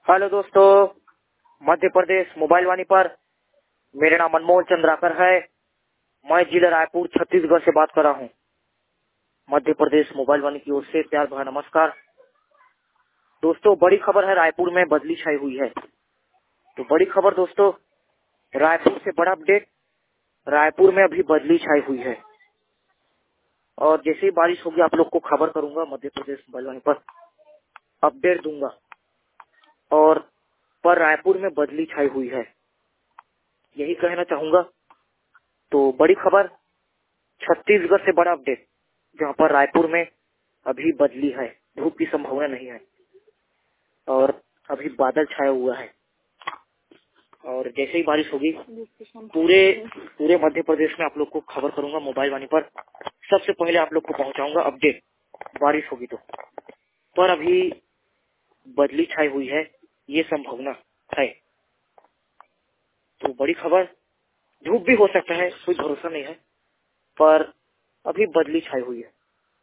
Hello दोस्तों, Madhya Pradesh mobile वाणी पर मेरा नाम मनमोहन चंद्राकर है। मैं जिला रायपुर छत्तीसगढ़ से बात कर रहा हूँ। मध्य प्रदेश मोबाइल वाणी की ओर से प्यार भरा नमस्कार। दोस्तों, बड़ी खबर है, रायपुर में बदली छाई हुई है। तो बड़ी खबर दोस्तों, रायपुर से बड़ा अपडेट, रायपुर में अभी बदली छाई हुई है और जैसे ही बारिश होगी आप लोग को खबर करूंगा। मध्य प्रदेश मोबाइल वाणी पर अपडेट दूंगा और पर रायपुर में बदली छाई हुई है, यही कहना चाहूंगा। तो बड़ी खबर, छत्तीसगढ़ से बड़ा अपडेट, जहां पर रायपुर में अभी बदली है, धूप की संभावना नहीं है और अभी बादल छाया हुआ है और जैसे ही बारिश होगी पूरे मध्य प्रदेश में आप लोग को खबर करूंगा मोबाइल वाणी पर। सबसे पहले आप लोग को पहुंचाऊंगा अपडेट, बारिश होगी तो। पर अभी बदली छाई हुई है, ये संभावना है। तो बड़ी खबर, धूप भी हो सकता है, कोई भरोसा नहीं है, पर अभी बदली छाई हुई है।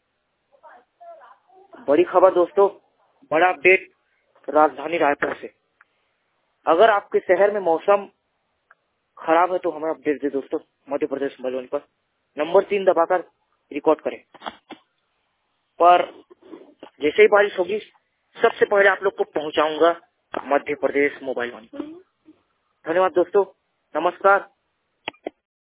बड़ी खबर दोस्तों, बड़ा अपडेट राजधानी रायपुर से। अगर आपके शहर में मौसम खराब है तो हमें अपडेट दे दोस्तों। मध्य प्रदेश मोबाइल पर नंबर 3 दबाकर रिकॉर्ड करें। पर जैसे ही बारिश होगी सबसे पहले आप लोग को पहुंचाऊंगा मध्य प्रदेश मोबाइल वाणी। धन्यवाद दोस्तों, नमस्कार।